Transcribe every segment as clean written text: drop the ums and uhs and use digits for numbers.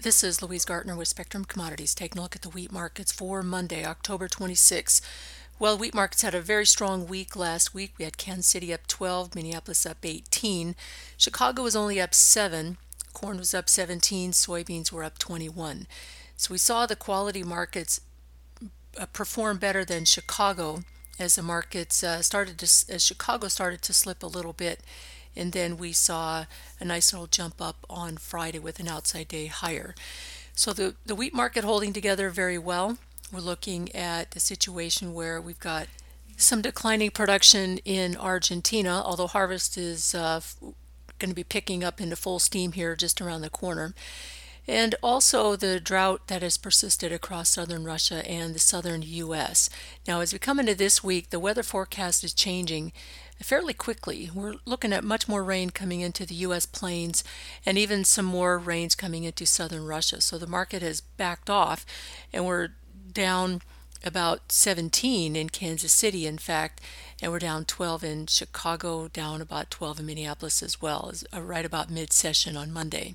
This is Louise Gartner with Spectrum Commodities taking a look at the wheat markets for Monday, October 26. Well, wheat markets had a very strong week last week. We had Kansas City up 12, Minneapolis up 18. Chicago was only up 7. Corn was up 17. Soybeans were up 21. So we saw the quality markets perform better than Chicago as the markets as Chicago started to slip a little bit, and then we saw a nice little jump up on Friday with an outside day higher. So the wheat market holding together very well. We're looking at a situation where we've got some declining production in Argentina, although harvest is going to be picking up into full steam here just around the corner. And also the drought that has persisted across southern Russia and the southern U.S. Now, as we come into this week, the weather forecast is changing fairly quickly. We're looking at much more rain coming into the U.S. plains and even some more rains coming into southern Russia. So the market has backed off, and we're down about 17 in Kansas City, in fact, and we're down 12 in Chicago, down about 12 in Minneapolis as well, right about mid-session on Monday.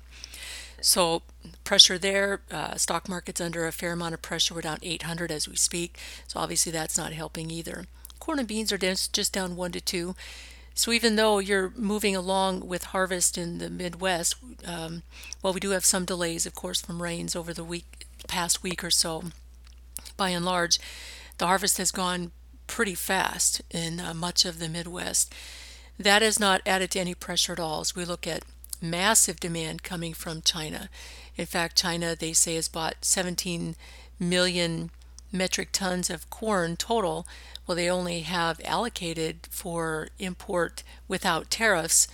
So pressure there, stock market's under a fair amount of pressure. We're down 800 as we speak. So obviously that's not helping either. Corn and beans are just down 1 to 2. So even though you're moving along with harvest in the Midwest, well, we do have some delays, of course, from rains over the past week or so. By and large, the harvest has gone pretty fast in much of the Midwest. That has not added to any pressure at all as we look at massive demand coming from China. In fact, China, they say, has bought 17 million metric tons of corn total. Well, they only have allocated for import without tariffs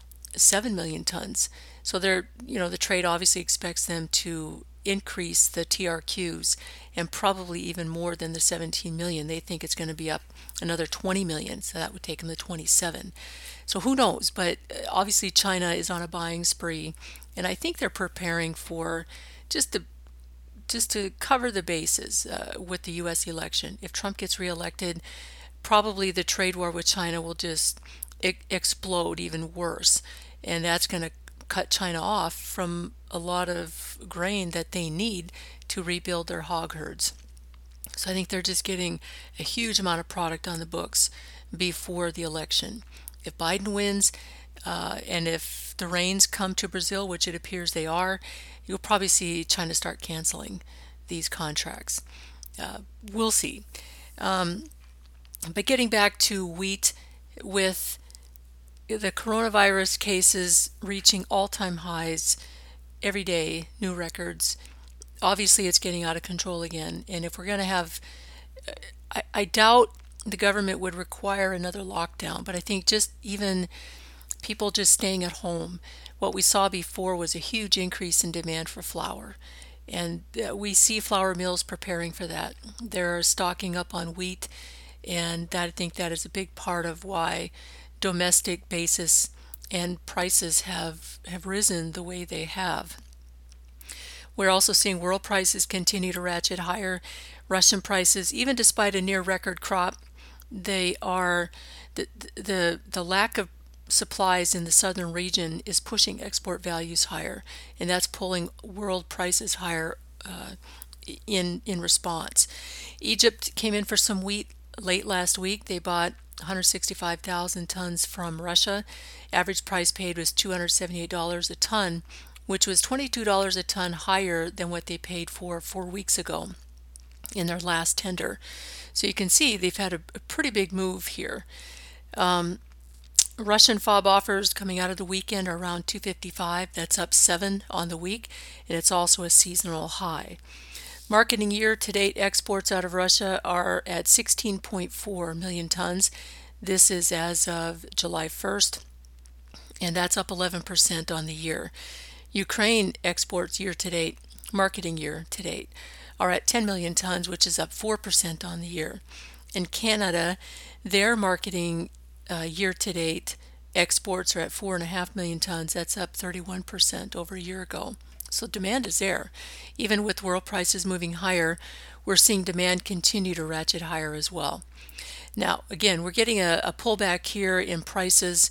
7 million tons. So the trade obviously expects them to increase the TRQs and probably even more than the 17 million. They think it's going to be up another 20 million, so that would take them to 27. So who knows? But obviously China is on a buying spree, and I think they're preparing for just to cover the bases with the U.S. election. If Trump gets reelected, probably the trade war with China will just explode even worse, and that's going to cut China off from a lot of grain that they need to rebuild their hog herds. So I think they're just getting a huge amount of product on the books before the election. If Biden wins, and if the rains come to Brazil, which it appears they are, you'll probably see China start canceling these contracts. We'll see. But getting back to wheat, with the coronavirus cases reaching all-time highs every day, new records, obviously it's getting out of control again. And if we're going to have, I doubt the government would require another lockdown, but I think just even people just staying at home, what we saw before was a huge increase in demand for flour. And we see flour mills preparing for that. They're stocking up on wheat, and I think that is a big part of why domestic basis and prices have risen the way they have. We're also seeing world prices continue to ratchet higher. Russian prices, even despite a near record crop, they are the lack of supplies in the southern region is pushing export values higher, and that's pulling world prices higher in response. Egypt came in for some wheat late last week. They bought 165,000 tons from Russia. Average price paid was $278 a ton, which was $22 a ton higher than what they paid for 4 weeks ago in their last tender. So you can see they've had a pretty big move here. Russian FOB offers coming out of the weekend are around 255. That's up 7 on the week, and it's also a seasonal high. Marketing year-to-date exports out of Russia are at 16.4 million tons. This is as of July 1st, and that's up 11% on the year. Ukraine exports year-to-date, marketing year-to-date, are at 10 million tons, which is up 4% on the year. In Canada, their marketing year-to-date exports are at 4.5 million tons. That's up 31% over a year ago. So demand is there. Even with world prices moving higher, we're seeing demand continue to ratchet higher as well. Now, again, we're getting a pullback here in prices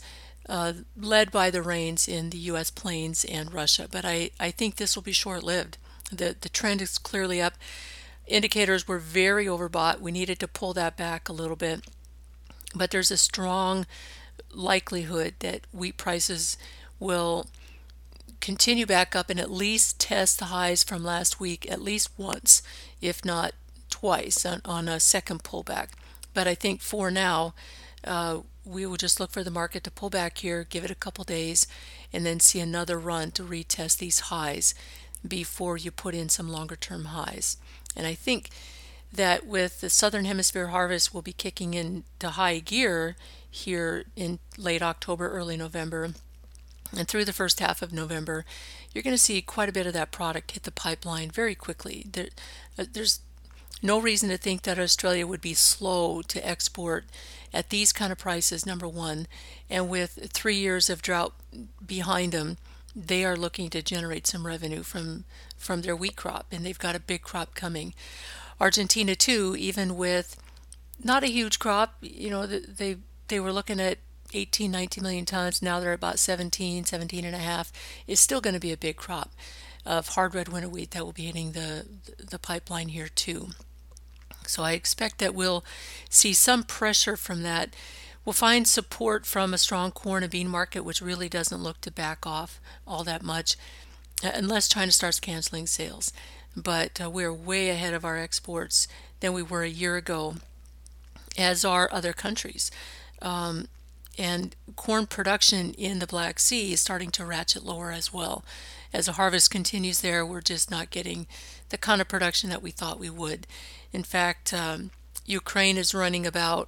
led by the rains in the U.S. plains and Russia. But I think this will be short-lived. The trend is clearly up. Indicators were very overbought. We needed to pull that back a little bit. But there's a strong likelihood that wheat prices will continue back up and at least test the highs from last week at least once, if not twice, on a second pullback. But I think for now, we will just look for the market to pull back here, give it a couple days, and then see another run to retest these highs before you put in some longer term highs. And I think that with the Southern Hemisphere harvest will be kicking into high gear here in late October, early November, and through the first half of November, you're going to see quite a bit of that product hit the pipeline very quickly. There's no reason to think that Australia would be slow to export at these kind of prices, number one. And with 3 years of drought behind them, they are looking to generate some revenue from their wheat crop, and they've got a big crop coming. Argentina, too, even with not a huge crop, they were looking at 18, 19 million tons. Now they're about 17 and a half. It's still going to be a big crop of hard red winter wheat that will be hitting the pipeline here too. So I expect that we'll see some pressure from that. We'll find support from a strong corn and bean market, which really doesn't look to back off all that much unless China starts canceling sales. But we're way ahead of our exports than we were a year ago, as are other countries. And corn production in the Black Sea is starting to ratchet lower as well. As the harvest continues there, we're just not getting the kind of production that we thought we would. In fact, Ukraine is running about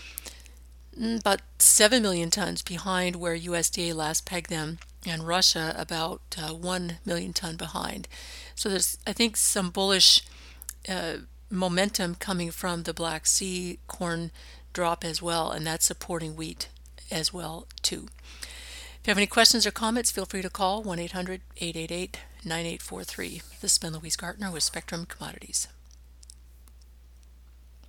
7 million tons behind where USDA last pegged them, and Russia about 1 million ton behind. So there's, I think, some bullish momentum coming from the Black Sea corn drop as well, and that's supporting wheat as well too. If you have any questions or comments, feel free to call 1-800-888-9843. This has been Louise Gartner with Spectrum Commodities.